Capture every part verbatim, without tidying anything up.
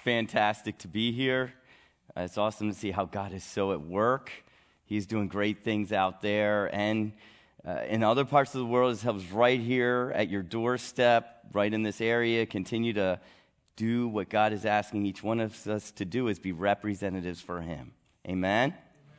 fantastic to be here. Uh, it's awesome to see how God is so at work. He's doing great things out there. And uh, in other parts of the world, His help's right here at your doorstep, right in this area. Continue to do what God is asking each one of us to do, is be representatives for Him. Amen? Amen.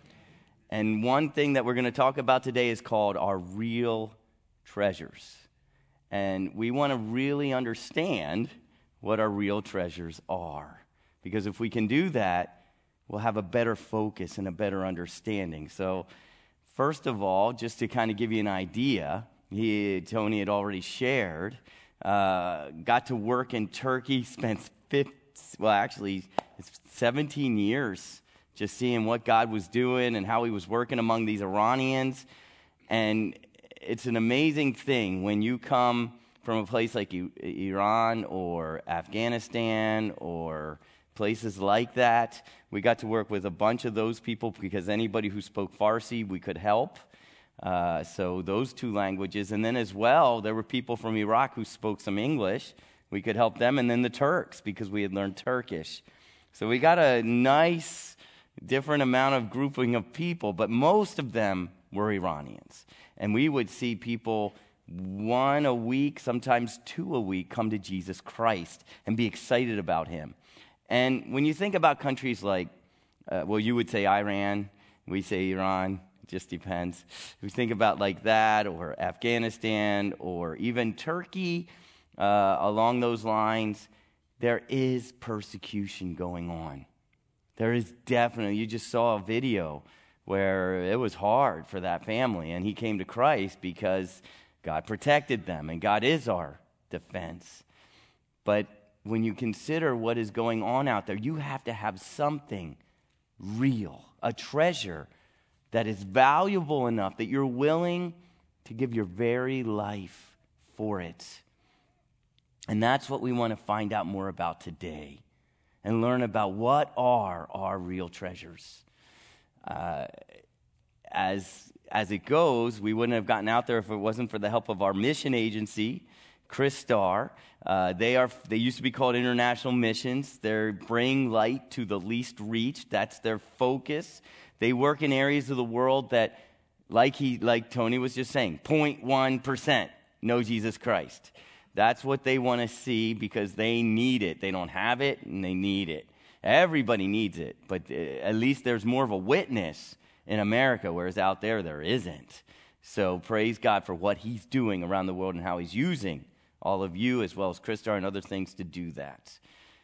And one thing that we're going to talk about today is called our real treasures. And we want to really understand what our real treasures are. Because if we can do that, we'll have a better focus and a better understanding. So, first of all, just to kind of give you an idea, he, Tony had already shared, uh, got to work in Turkey, spent fifty, well, actually, it's seventeen years just seeing what God was doing and how He was working among these Iranians. And it's an amazing thing when you come from a place like Iran or Afghanistan or places like that. We got to work with a bunch of those people because anybody who spoke Farsi, we could help. Uh, so those two languages. And then as well, there were people from Iraq who spoke some English. We could help them. And then the Turks, because we had learned Turkish. So we got a nice, different amount of grouping of people, but most of them were Iranians. And we would see people one a week, sometimes two a week, come to Jesus Christ and be excited about Him. And when you think about countries like, uh, well, you would say Iran, we say Iran, it just depends. If you think about like that, or Afghanistan, or even Turkey, uh, along those lines, there is persecution going on. There is definitely, you just saw a video where it was hard for that family, and he came to Christ because God protected them, and God is our defense. But when you consider what is going on out there, you have to have something real, a treasure that is valuable enough that you're willing to give your very life for it. And that's what we want to find out more about today and learn about what are our real treasures. Uh, as As it goes, we wouldn't have gotten out there if it wasn't for the help of our mission agency, Christar. Uh, they are they used to be called International Missions. They bring light to the least reached. That's their focus. They work in areas of the world that, like he like Tony was just saying, zero point one percent know Jesus Christ. That's what they want to see because they need it. They don't have it, and they need it. Everybody needs it, but at least there's more of a witness in America, whereas out there, there isn't. So praise God for what He's doing around the world and how He's using all of you as well as Christar and other things to do that.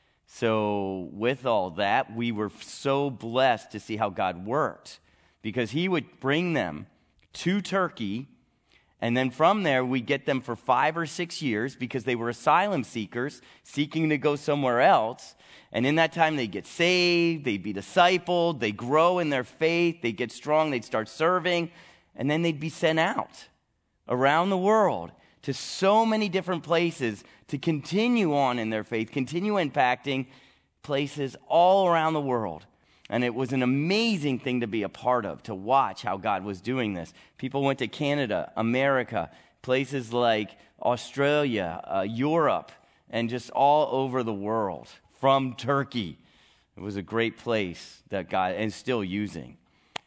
So with all that, we were so blessed to see how God worked because He would bring them to Turkey, and then from there, we'd get them for five or six years because they were asylum seekers seeking to go somewhere else. And in that time, they'd get saved, they'd be discipled, they'd grow in their faith, they'd get strong, they'd start serving, and then they'd be sent out around the world to so many different places to continue on in their faith, continue impacting places all around the world. And it was an amazing thing to be a part of, to watch how God was doing this. People went to Canada, America, places like Australia, uh, Europe, and just all over the world. From Turkey. It was a great place that God is still using.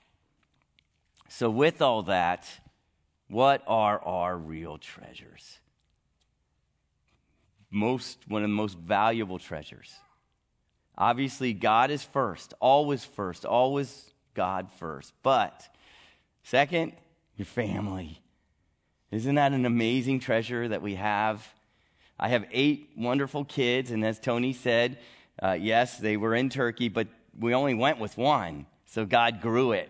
So with all that, what are our real treasures? Most, one of the most valuable treasures. Obviously, God is first, always first, always God first. But second, your family. Isn't that an amazing treasure that we have? I have eight wonderful kids, and as Tony said, uh, yes, they were in Turkey, but we only went with one, so God grew it.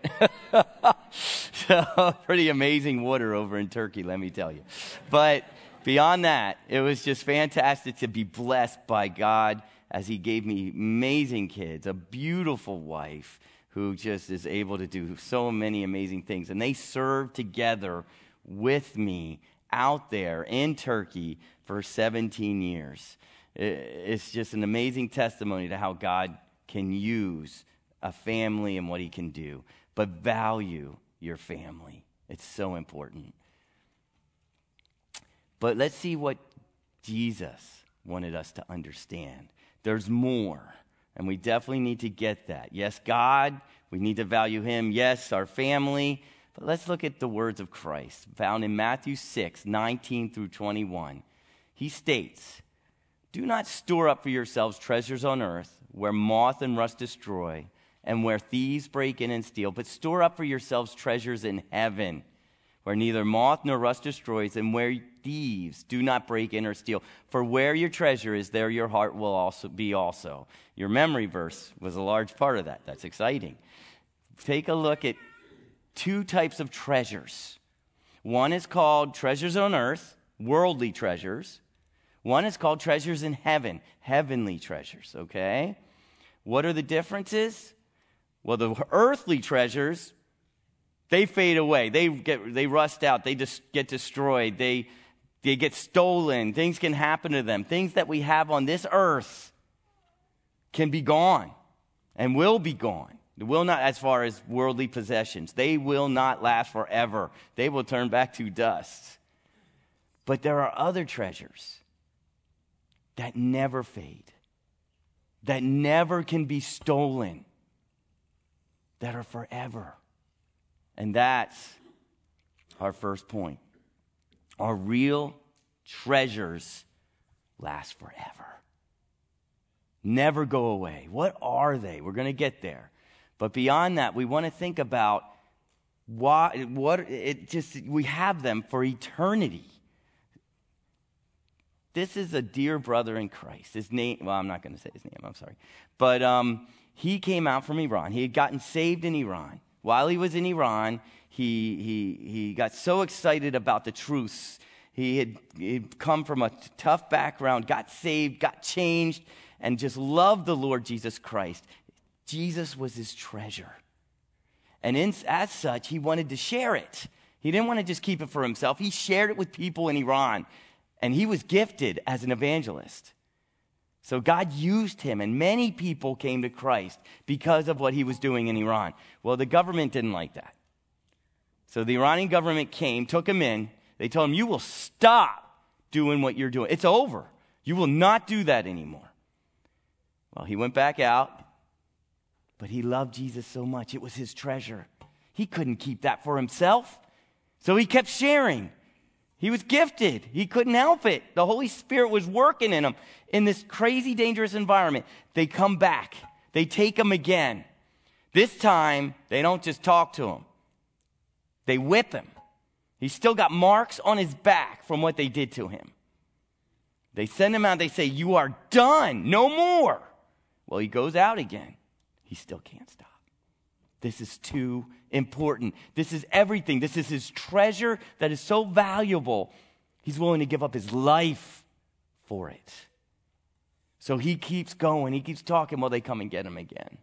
So, pretty amazing water over in Turkey, let me tell you. But beyond that, it was just fantastic to be blessed by God as He gave me amazing kids, a beautiful wife who just is able to do so many amazing things. And they served together with me out there in Turkey for seventeen years. It's just an amazing testimony to how God can use a family and what He can do. But value your family. It's so important. But let's see what Jesus wanted us to understand. There's more. And we definitely need to get that. Yes, God, we need to value him. Yes, our family. But let's look at the words of Christ found in Matthew six, nineteen through twenty-one. He states, "Do not store up for yourselves treasures on earth, where moth and rust destroy, and where thieves break in and steal, but store up for yourselves treasures in heaven, where neither moth nor rust destroys, and where thieves do not break in or steal. For where your treasure is, there your heart will also be also." Your memory verse was a large part of that. That's exciting. Take a look at two types of treasures. One is called treasures on earth, worldly treasures. One is called treasures in heaven, heavenly treasures, okay? What are the differences? Well, the earthly treasures, they fade away. They get they rust out. They just get destroyed. They they get stolen. Things can happen to them. Things that we have on this earth can be gone and will be gone. They will not, as far as worldly possessions. They will not last forever. They will turn back to dust. But there are other treasures that never fade, that never can be stolen, that are forever. And that's our first point. Our real treasures last forever. Never go away. What are they? We're going to get there. But beyond that, we want to think about why, what it just, we have them for eternity. This is a dear brother in Christ. His name, well, I'm not going to say his name, I'm sorry. But um, he came out from Iran. He had gotten saved in Iran. While he was in Iran, he he he got so excited about the truths. He had he'd come from a t- tough background, got saved, got changed, and just loved the Lord Jesus Christ. Jesus was his treasure. And in, as such, he wanted to share it. He didn't want to just keep it for himself. He shared it with people in Iran. And he was gifted as an evangelist. So God used him, and many people came to Christ because of what he was doing in Iran. Well, the government didn't like that. So the Iranian government came, took him in. They told him, "You will stop doing what you're doing. It's over. You will not do that anymore." Well, he went back out, but he loved Jesus so much. It was his treasure. He couldn't keep that for himself. So he kept sharing. He was gifted. He couldn't help it. The Holy Spirit was working in him in this crazy, dangerous environment. They come back. They take him again. This time, they don't just talk to him. They whip him. He's still got marks on his back from what they did to him. They send him out. They say, "You are done. No more." Well, he goes out again. He still can't stop. This is too important. This is everything. This is his treasure that is so valuable. He's willing to give up his life for it. So he keeps going. He keeps talking while they come and get him again.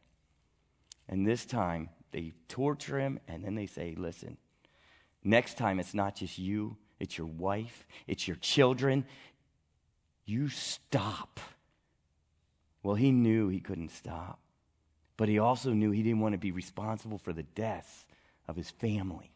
And this time, they torture him, and then they say, "Listen, next time it's not just you, it's your wife, it's your children. You stop." Well, he knew he couldn't stop. But he also knew he didn't want to be responsible for the deaths of his family.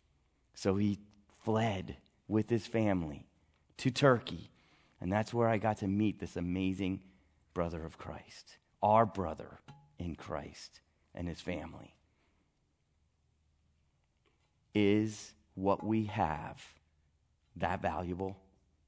So he fled with his family to Turkey. And that's where I got to meet this amazing brother of Christ, our brother in Christ and his family. Is what we have that valuable?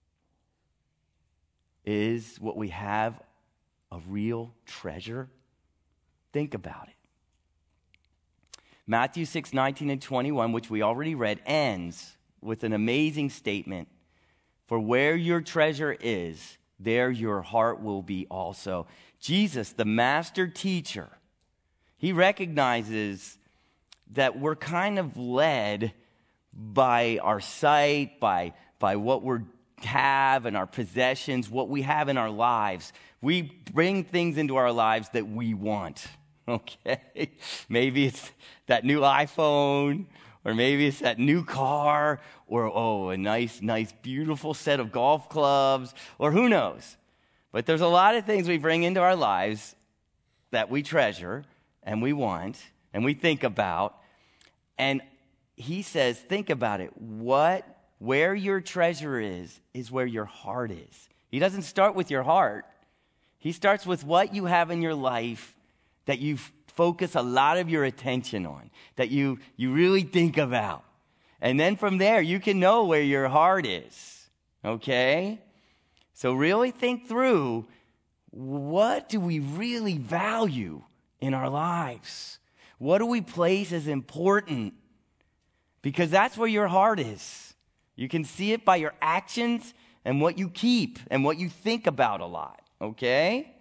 Is what we have a real treasure? Think about it. Matthew six, nineteen and twenty-one, which we already read, ends with an amazing statement. "For where your treasure is, there your heart will be also." Jesus, the master teacher, he recognizes that we're kind of led by our sight, by, by what we have and our possessions, what we have in our lives. We bring things into our lives that we want. Okay, maybe it's that new iPhone, or maybe it's that new car, or, oh, a nice, nice, beautiful set of golf clubs, or who knows. But there's a lot of things we bring into our lives that we treasure, and we want, and we think about. And he says, think about it. What, where your treasure is, is where your heart is. He doesn't start with your heart. He starts with what you have in your life that you focus a lot of your attention on, that you, you really think about. And then from there, you can know where your heart is, okay? So really think through, what do we really value in our lives? What do we place as important? Because that's where your heart is. You can see it by your actions and what you keep and what you think about a lot, okay?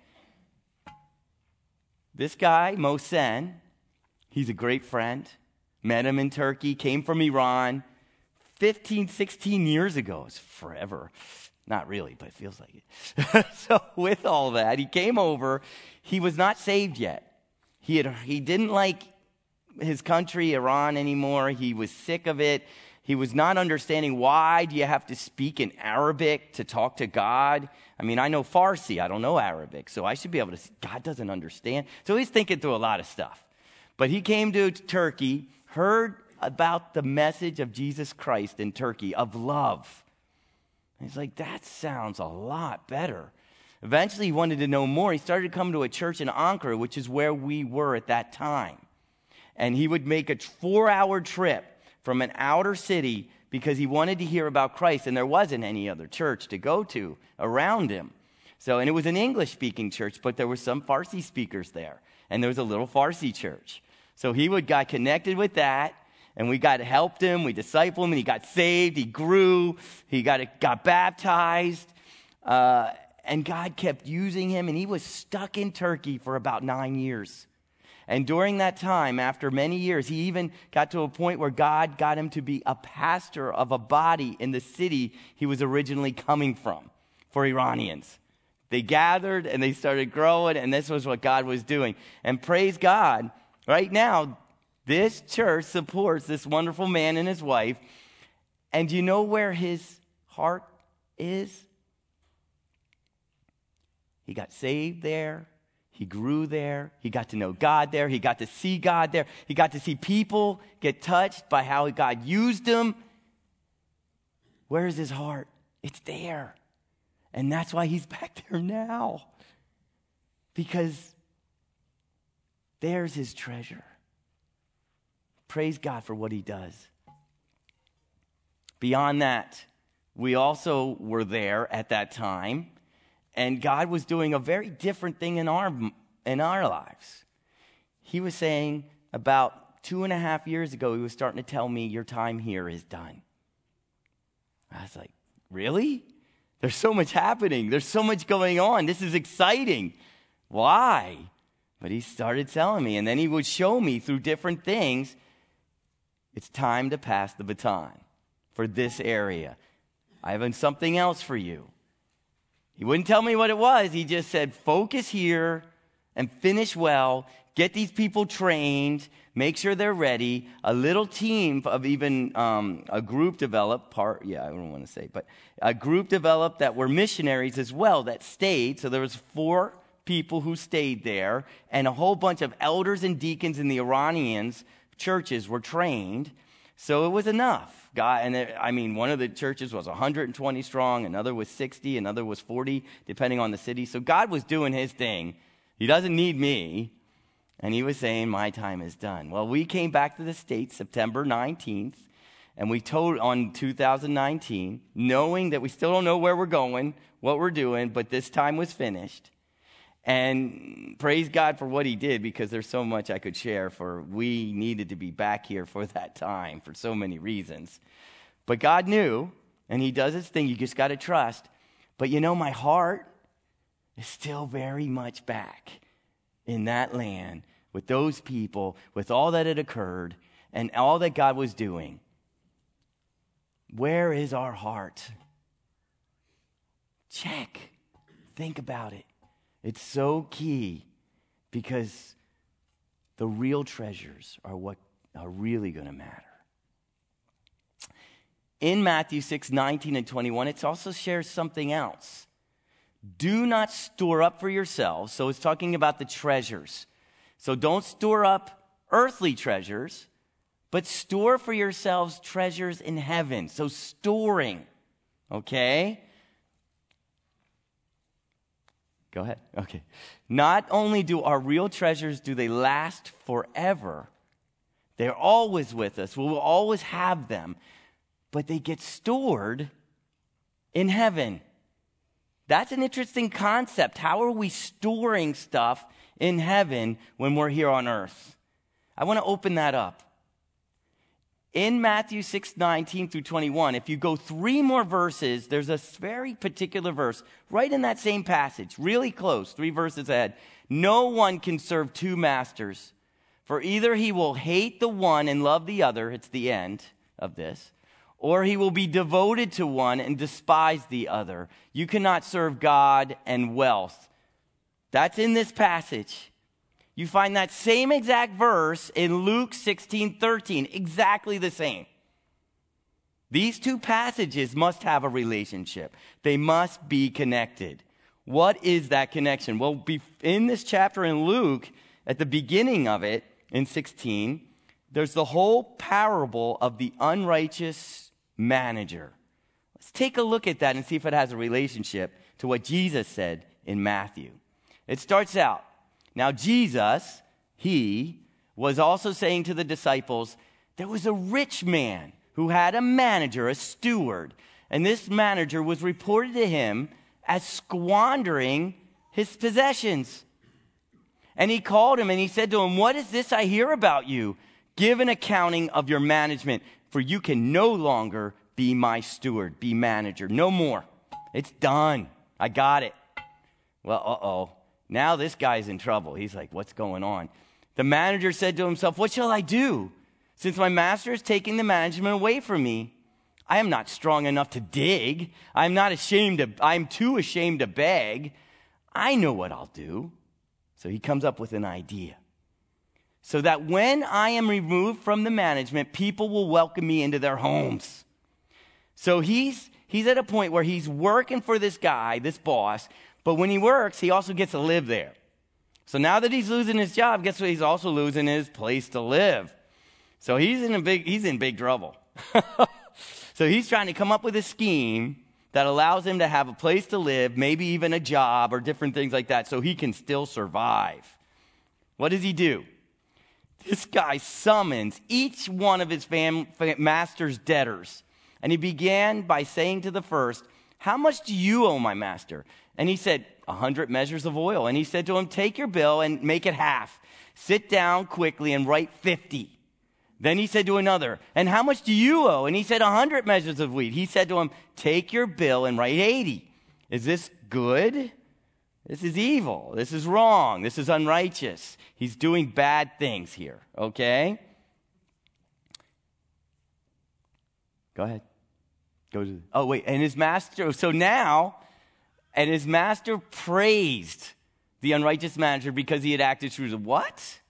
This guy, Mohsen, he's a great friend. Met him in Turkey, came from Iran fifteen, sixteen years ago. It's forever. Not really, but it feels like it. So with all that, he came over. He was not saved yet. He had, he didn't like his country, Iran, anymore. He was sick of it. He was not understanding, why do you have to speak in Arabic to talk to God? I mean, I know Farsi. I don't know Arabic, so I should be able to. God doesn't understand. So he's thinking through a lot of stuff. But he came to Turkey, heard about the message of Jesus Christ in Turkey, of love. He's like, that sounds a lot better. Eventually, he wanted to know more. He started to come to a church in Ankara, which is where we were at that time. And he would make a four-hour trip from an outer city because he wanted to hear about Christ, and there wasn't any other church to go to around him. So, and it was an English-speaking church, but there were some Farsi speakers there, and there was a little Farsi church. So he would got connected with that, and we got helped him, we discipled him, and he got saved, he grew, he got got baptized, uh, and God kept using him, and he was stuck in Turkey for about nine years. And during that time, after many years, he even got to a point where God got him to be a pastor of a body in the city he was originally coming from for Iranians. They gathered, and they started growing, and this was what God was doing. And praise God, right now, this church supports this wonderful man and his wife. And do you know where his heart is? He got saved there. He grew there. He got to know God there. He got to see God there. He got to see people get touched by how God used him. Where's his heart? It's there. And that's why he's back there now. Because there's his treasure. Praise God for what he does. Beyond that, we also were there at that time, and God was doing a very different thing in our in our lives. He was saying about two and a half years ago, he was starting to tell me, your time here is done. I was like, really? There's so much happening. There's so much going on. This is exciting. Why? But he started telling me, and then he would show me through different things, it's time to pass the baton for this area. I have something else for you. He wouldn't tell me what it was. He just said, focus here and finish well. Get these people trained. Make sure they're ready. A little team of even um, a group developed. Part, yeah, I don't want to say, but a group developed that were missionaries as well that stayed. So there was four people who stayed there, and a whole bunch of elders and deacons in the Iranians churches were trained. So it was enough. God, and it, I mean, one of the churches was one hundred twenty strong, another was sixty, another was forty, depending on the city. So God was doing his thing. He doesn't need me. And he was saying, my time is done. Well, we came back to the States September nineteenth, and we told on two thousand nineteen, knowing that we still don't know where we're going, what we're doing, but this time was finished. And praise God for what he did, because there's so much I could share, for we needed to be back here for that time for so many reasons. But God knew, and he does his thing. You just got to trust. But you know, my heart is still very much back in that land with those people, with all that had occurred and all that God was doing. Where is our heart? Check. Think about it. It's so key, because the real treasures are what are really going to matter. In Matthew six, nineteen and twenty-one, it also shares something else. Do not store up for yourselves. So it's talking about the treasures. So don't store up earthly treasures, but store for yourselves treasures in heaven. So storing, okay? Go ahead. Okay. Not only do our real treasures, do they last forever. They're always with us. We will always have them. But they get stored in heaven. That's an interesting concept. How are we storing stuff in heaven when we're here on earth? I want to open that up. In Matthew six, nineteen through twenty-one, if you go three more verses, there's a very particular verse right in that same passage, really close, three verses ahead. No one can serve two masters, for either he will hate the one and love the other, it's the end of this, or he will be devoted to one and despise the other. You cannot serve God and wealth. That's in this passage. You find that same exact verse in Luke sixteen thirteen, exactly the same. These two passages must have a relationship. They must be connected. What is that connection? Well, in this chapter in Luke, at the beginning of it, in sixteen, there's the whole parable of the unrighteous manager. Let's take a look at that and see if it has a relationship to what Jesus said in Matthew. It starts out, now Jesus, he, was also saying to the disciples, there was a rich man who had a manager, a steward, and this manager was reported to him as squandering his possessions. And he called him and he said to him, what is this I hear about you? Give an accounting of your management, for you can no longer be my steward, be manager. No more. It's done. I got it. Well, uh-oh. Now this guy's in trouble. He's like, what's going on? The manager said to himself, what shall I do? Since my master is taking the management away from me, I am not strong enough to dig. I'm not ashamed to, I'm too ashamed to beg. I know what I'll do. So he comes up with an idea. So that when I am removed from the management, people will welcome me into their homes. So he's, he's at a point where he's working for this guy, this boss, but when he works, he also gets to live there. So now that he's losing his job, guess what? He's also losing his place to live. So he's in a big, he's in big trouble. So he's trying to come up with a scheme that allows him to have a place to live, maybe even a job or different things like that, so he can still survive. What does he do? This guy summons each one of his fam- master's debtors. And he began by saying to the first, how much do you owe my master? And he said, a hundred measures of oil. And he said to him, take your bill and make it half. Sit down quickly and write fifty. Then he said to another, and how much do you owe? And he said, a hundred measures of wheat. He said to him, take your bill and write eighty. Is this good? This is evil. This is wrong. This is unrighteous. He's doing bad things here, okay? Go ahead. Go to, oh, wait, and his master, so now, and his master praised the unrighteous manager because he had acted shrewdly. What?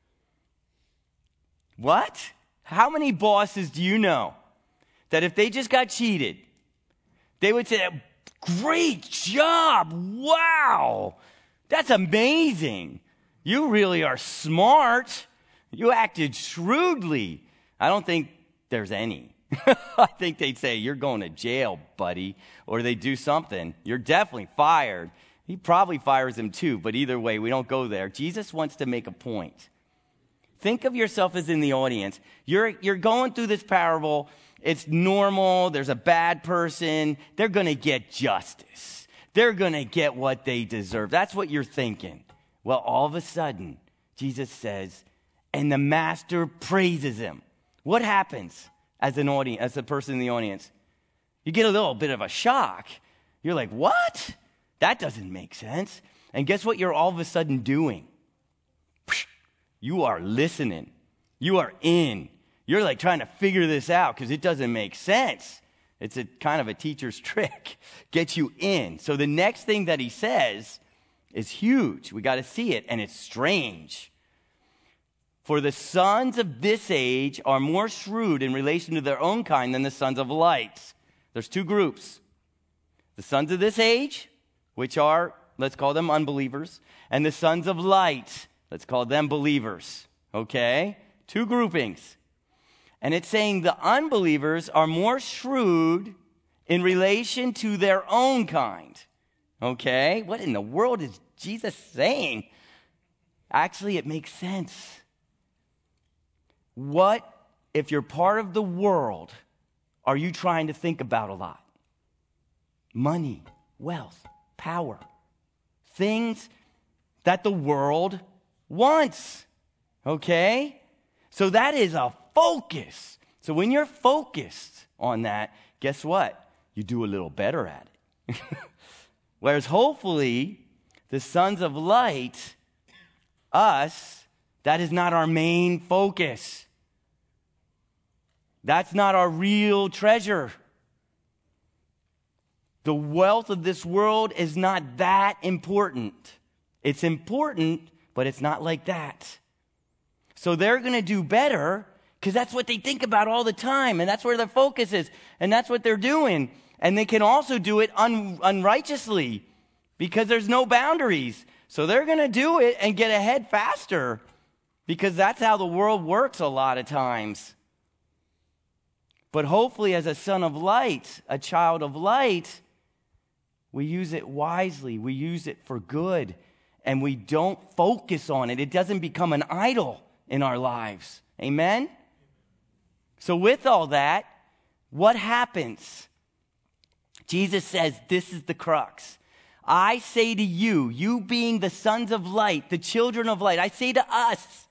What? How many bosses do you know that if they just got cheated, they would say, great job, wow, that's amazing. You really are smart. You acted shrewdly. I don't think there's any. I think they'd say, you're going to jail, buddy, or they do something. You're definitely fired. He probably fires him too, but either way, we don't go there. Jesus wants to make a point. Think of yourself as in the audience. You're, you're going through this parable. It's normal. There's a bad person. They're going to get justice. They're going to get what they deserve. That's what you're thinking. Well, all of a sudden, Jesus says, and the master praises him. What happens? As an audience, as a person in the audience, you get a little bit of a shock. You're like, what? That doesn't make sense. And guess what you're all of a sudden doing? You are listening. You are in. You're like trying to figure this out because it doesn't make sense. It's a kind of a teacher's trick. Get you in. So the next thing that he says is huge. We got to see it, and it's strange. For the sons of this age are more shrewd in relation to their own kind than the sons of light. There's two groups. The sons of this age, which are, let's call them unbelievers, and the sons of light, let's call them believers. Okay? Two groupings. And it's saying the unbelievers are more shrewd in relation to their own kind. Okay? What in the world is Jesus saying? Actually, it makes sense. What, if you're part of the world, are you trying to think about a lot? Money, wealth, power, things that the world wants. Okay? So that is a focus. So when you're focused on that, guess what? You do a little better at it. Whereas hopefully, the sons of light, us, that is not our main focus. That's not our real treasure. The wealth of this world is not that important. It's important, but it's not like that. So they're going to do better because that's what they think about all the time, and that's where their focus is, and that's what they're doing. And they can also do it un- unrighteously because there's no boundaries. So they're going to do it and get ahead faster because that's how the world works a lot of times. But hopefully, as a son of light, a child of light, we use it wisely. We use it for good. And we don't focus on it. It doesn't become an idol in our lives. Amen? So with all that, what happens? Jesus says, this is the crux. I say to you, you being the sons of light, the children of light, I say to us,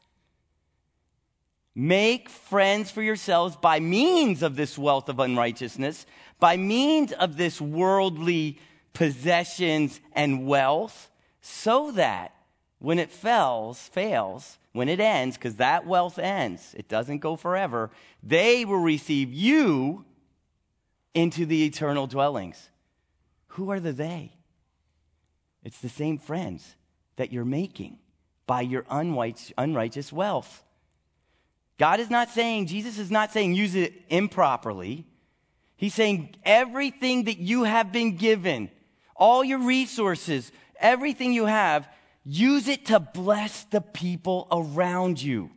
make friends for yourselves by means of this wealth of unrighteousness, by means of this worldly possessions and wealth, so that when it fails, fails, when it ends, because that wealth ends, it doesn't go forever, they will receive you into the eternal dwellings. Who are the they? It's the same friends that you're making by your unrighteous wealth. God is not saying, Jesus is not saying use it improperly. He's saying everything that you have been given, all your resources, everything you have, use it to bless the people around you.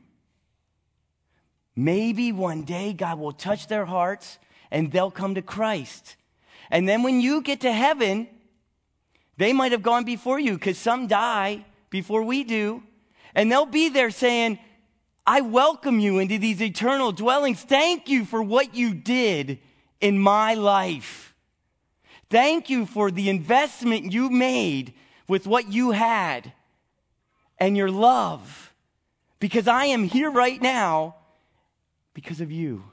Maybe one day God will touch their hearts and they'll come to Christ. And then when you get to heaven, they might have gone before you because some die before we do. And they'll be there saying, I welcome you into these eternal dwellings. Thank you for what you did in my life. Thank you for the investment you made with what you had and your love. Because I am here right now because of you.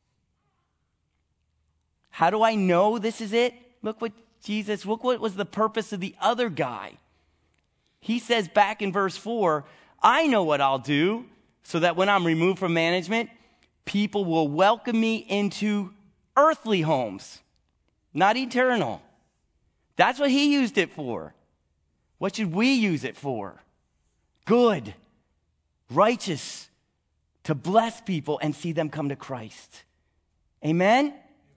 How do I know this is it? Look what Jesus, look what was the purpose of the other guy. He says back in verse four, I know what I'll do so that when I'm removed from management, people will welcome me into earthly homes, not eternal. That's what he used it for. What should we use it for? Good, righteous, to bless people and see them come to Christ. Amen?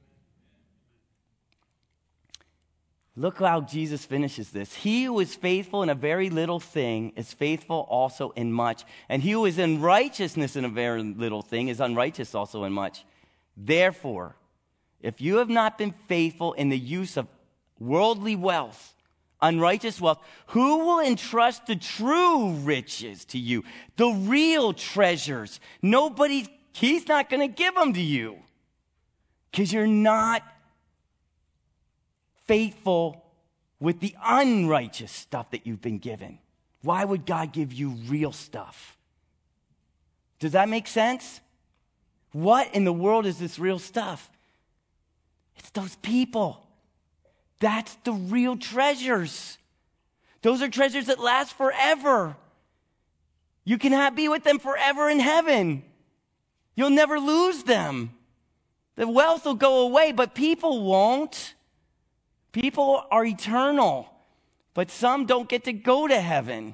Look how Jesus finishes this. He who is faithful in a very little thing is faithful also in much. And he who is in righteousness in a very little thing is unrighteous also in much. Therefore, if you have not been faithful in the use of worldly wealth, unrighteous wealth, who will entrust the true riches to you? The real treasures. Nobody, he's not going to give them to you because you're not faithful with the unrighteous stuff that you've been given. Why would God give you real stuff? Does that make sense? What in the world is this real stuff? It's those people. That's the real treasures. Those are treasures that last forever. You can have, be with them forever in heaven. You'll never lose them. The wealth will go away, but people won't. People are eternal, but some don't get to go to heaven.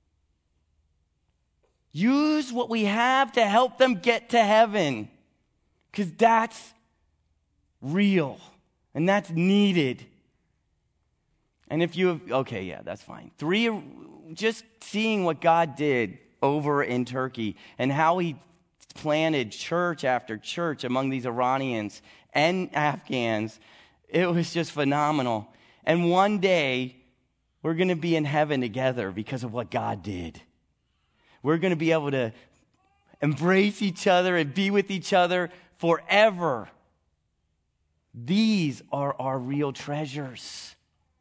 Use what we have to help them get to heaven, because that's real and that's needed. And if you have, okay, yeah, that's fine. Three, just seeing what God did over in Turkey and how he planted church after church among these Iranians and Afghans, it was just phenomenal. And one day, we're going to be in heaven together because of what God did. We're going to be able to embrace each other and be with each other forever. These are our real treasures.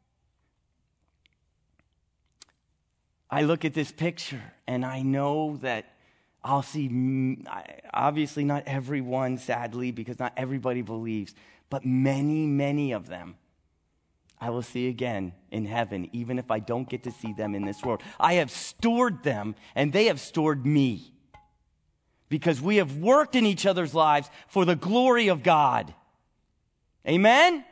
I look at this picture and I know that I'll see, obviously not everyone, sadly, because not everybody believes, but many, many of them I will see again in heaven, even if I don't get to see them in this world. I have stored them, and they have stored me, because we have worked in each other's lives for the glory of God. Amen? Amen.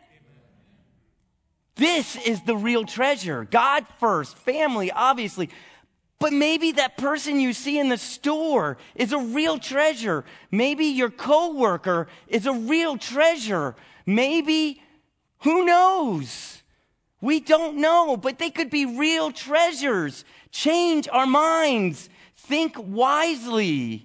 This is the real treasure. God first, family, obviously. But maybe that person you see in the store is a real treasure. Maybe your coworker is a real treasure. Maybe, who knows? We don't know, but they could be real treasures. Change our minds. Think wisely.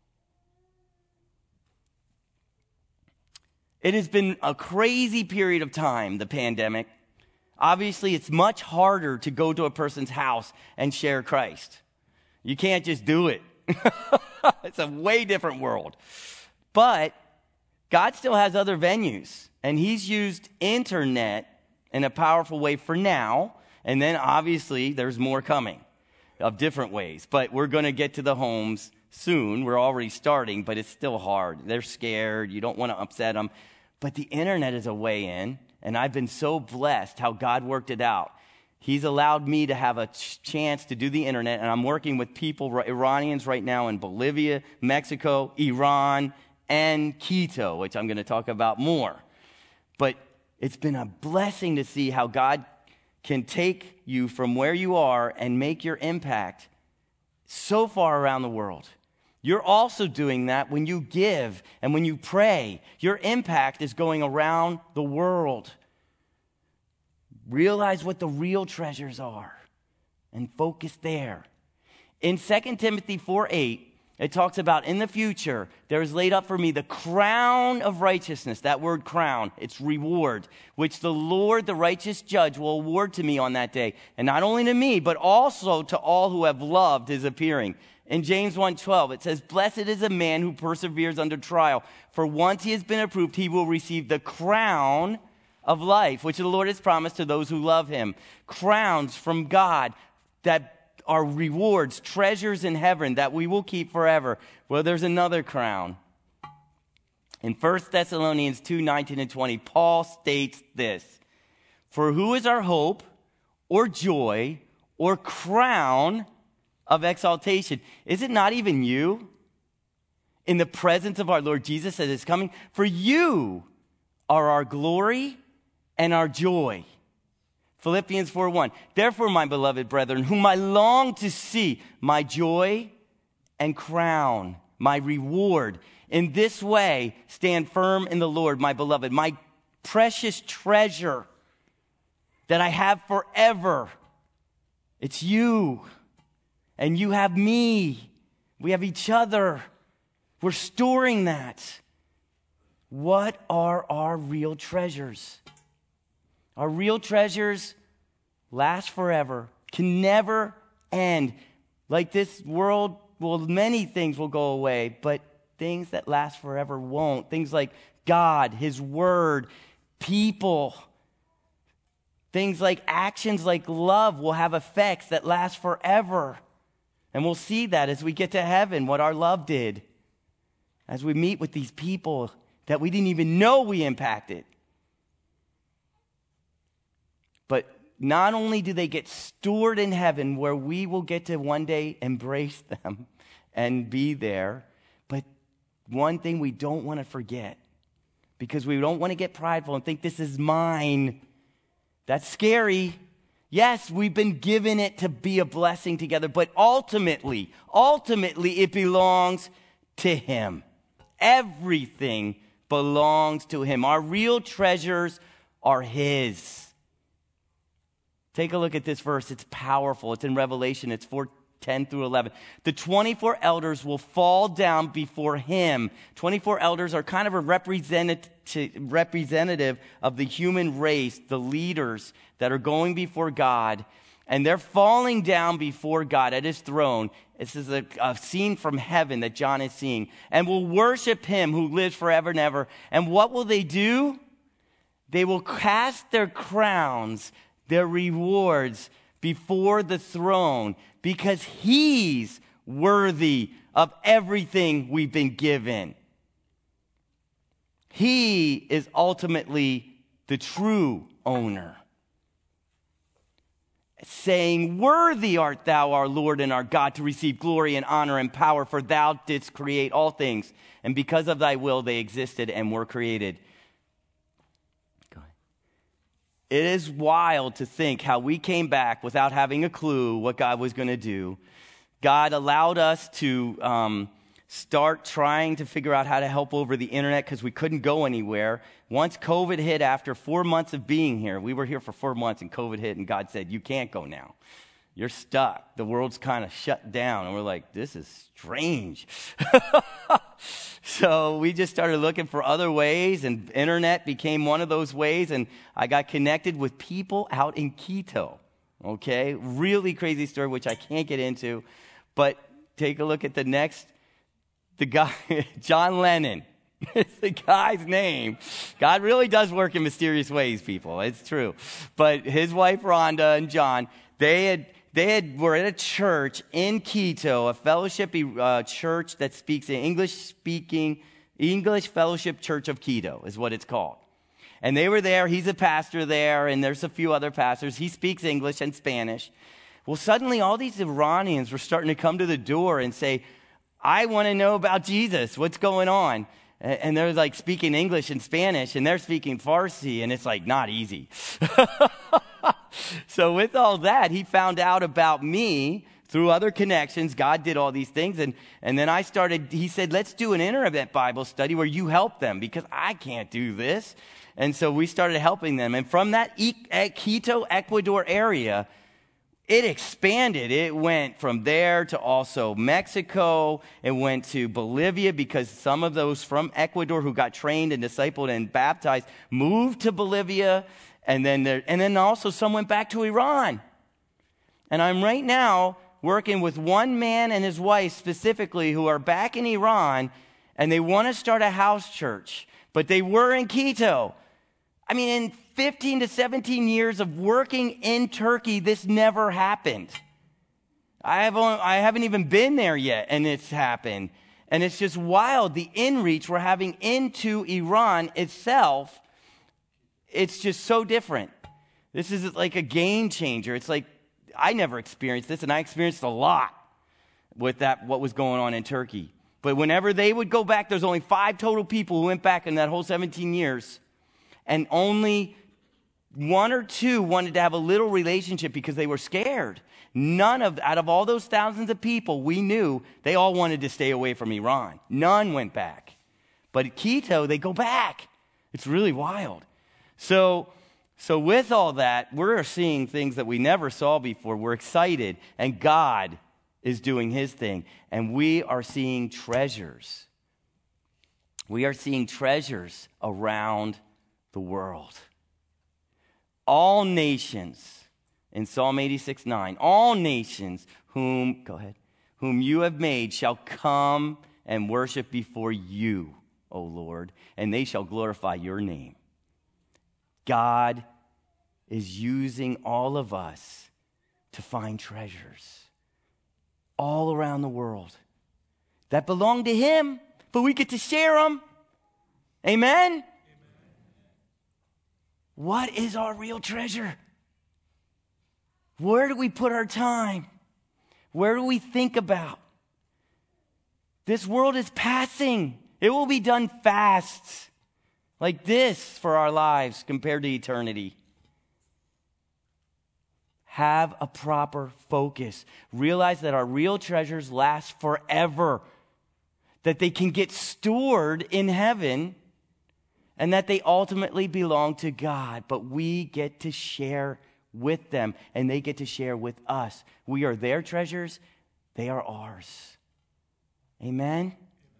It has been a crazy period of time, the pandemic. Obviously, it's much harder to go to a person's house and share Christ. You can't just do it. It's a way different world. But God still has other venues, and he's used internet in a powerful way for now, and then obviously there's more coming of different ways. But we're going to get to the homes soon. We're already starting, but it's still hard. They're scared. You don't want to upset them. But the internet is a way in, and I've been so blessed how God worked it out. He's allowed me to have a ch- chance to do the internet, and I'm working with people, Iranians right now in Bolivia, Mexico, Iran, and Quito, which I'm going to talk about more. But it's been a blessing to see how God can take you from where you are and make your impact so far around the world. You're also doing that when you give and when you pray. Your impact is going around the world. Realize what the real treasures are and focus there. In Second Timothy four eight, it talks about, in the future, there is laid up for me the crown of righteousness. That word crown, it's reward, which the Lord, the righteous judge, will award to me on that day. And not only to me, but also to all who have loved his appearing. In James one twelve, it says, blessed is a man who perseveres under trial. For once he has been approved, he will receive the crown of life, which the Lord has promised to those who love him. Crowns from God that are rewards, treasures in heaven that we will keep forever. Well, there's another crown. In First Thessalonians two nineteen and twenty, Paul states this: for who is our hope or joy or crown of exaltation? Is it not even you in the presence of our Lord Jesus as is coming? For you are our glory and our joy. Philippians four one, therefore, my beloved brethren, whom I long to see, my joy and crown, my reward. In this way, stand firm in the Lord, my beloved, my precious treasure that I have forever. It's you, and you have me. We have each other. We're storing that. What are our real treasures? Our real treasures last forever, can never end. Like this world, well, many things will go away, but things that last forever won't. Things like God, his word, people. Things like actions like love will have effects that last forever. And we'll see that as we get to heaven, what our love did. As we meet with these people that we didn't even know we impacted. But not only do they get stored in heaven where we will get to one day embrace them and be there, but one thing we don't want to forget, because we don't want to get prideful and think this is mine. That's scary. Yes, we've been given it to be a blessing together, but ultimately, ultimately it belongs to him. Everything belongs to him. Our real treasures are his. Take a look at this verse. It's powerful. It's in Revelation. It's four ten through eleven. The twenty-four elders will fall down before him. twenty-four elders are kind of a representative, representative of the human race, the leaders that are going before God. And they're falling down before God at his throne. This is a, a scene from heaven that John is seeing. And will worship him who lives forever and ever. And what will they do? They will cast their crowns, their rewards, before the throne, because he's worthy of everything we've been given. He is ultimately the true owner. Saying, worthy art thou, our Lord and our God, to receive glory and honor and power, for thou didst create all things, and because of thy will they existed and were created. Go ahead. It is wild to think how we came back without having a clue what God was going to do. God allowed us to um, start trying to figure out how to help over the internet because we couldn't go anywhere. Once COVID hit, after four months of being here, we were here for four months and COVID hit, and God said, you can't go now. You're stuck. The world's kind of shut down. And we're like, this is strange. So we just started looking for other ways, and internet became one of those ways, and I got connected with people out in Quito. Okay? Really crazy story, which I can't get into. But take a look at the next. The guy, John Lennon. It's the guy's name. God really does work in mysterious ways, people. It's true. But his wife, Rhonda, and John, they had they had were at a church in Quito, a fellowship uh, church that speaks in English-speaking, English Fellowship Church of Quito is what it's called. And they were there. He's a pastor there, and there's a few other pastors. He speaks English and Spanish. Well, suddenly all these Iranians were starting to come to the door and say, I want to know about Jesus. What's going on? And they're like speaking English and Spanish, and they're speaking Farsi, and it's like not easy. So with all that, he found out about me through other connections. God did all these things. And, and then I started, he said, let's do an internet Bible study where you help them because I can't do this. And so we started helping them. And from that e- Quito, Ecuador area, it expanded. It went from there to also Mexico. It went to Bolivia because some of those from Ecuador who got trained and discipled and baptized moved to Bolivia. And then there, and then also some went back to Iran. And I'm right now working with one man and his wife specifically who are back in Iran, and they want to start a house church. But they were in Quito. I mean, in fifteen to seventeen years of working in Turkey, this never happened. I, have only, I haven't even been there yet, and it's happened. And it's just wild. The in-reach we're having into Iran itself, it's just so different. This is like a game changer. It's like, I never experienced this, and I experienced a lot with that, what was going on in Turkey. But whenever they would go back, there's only five total people who went back in that whole seventeen years. And only one or two wanted to have a little relationship because they were scared. None of, out of all those thousands of people we knew, they all wanted to stay away from Iran. None went back. But at Quito, they go back. It's really wild. So, so with all that, we're seeing things that we never saw before. We're excited, and God is doing his thing. And we are seeing treasures. We are seeing treasures around the world. All nations, in Psalm eighty-six nine, all nations whom, go ahead, whom you have made shall come and worship before you, O Lord, and they shall glorify your name. God is using all of us to find treasures all around the world that belong to him, but we get to share them. Amen? Amen. What is our real treasure? Where do we put our time? Where do we think about? This world is passing. It will be done fast. Like this for our lives compared to eternity. Have a proper focus. Realize that our real treasures last forever. That they can get stored in heaven. And that they ultimately belong to God. But we get to share with them. And they get to share with us. We are their treasures. They are ours. Amen?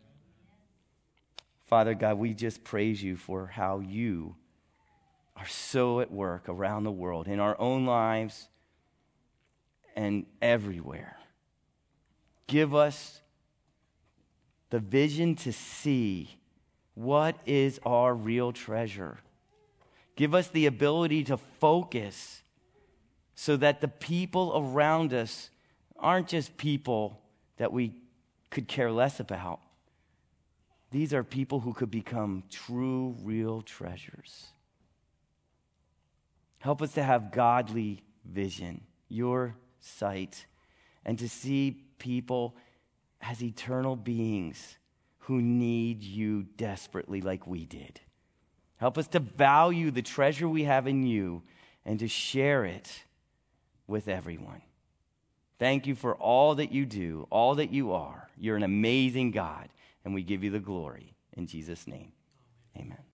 Father God, we just praise you for how you are so at work around the world, in our own lives, and everywhere. Give us the vision to see what is our real treasure. Give us the ability to focus so that the people around us aren't just people that we could care less about. These are people who could become true, real treasures. Help us to have godly vision, your sight, and to see people as eternal beings who need you desperately like we did. Help us to value the treasure we have in you and to share it with everyone. Thank you for all that you do, all that you are. You're an amazing God, and we give you the glory. In Jesus' name, amen.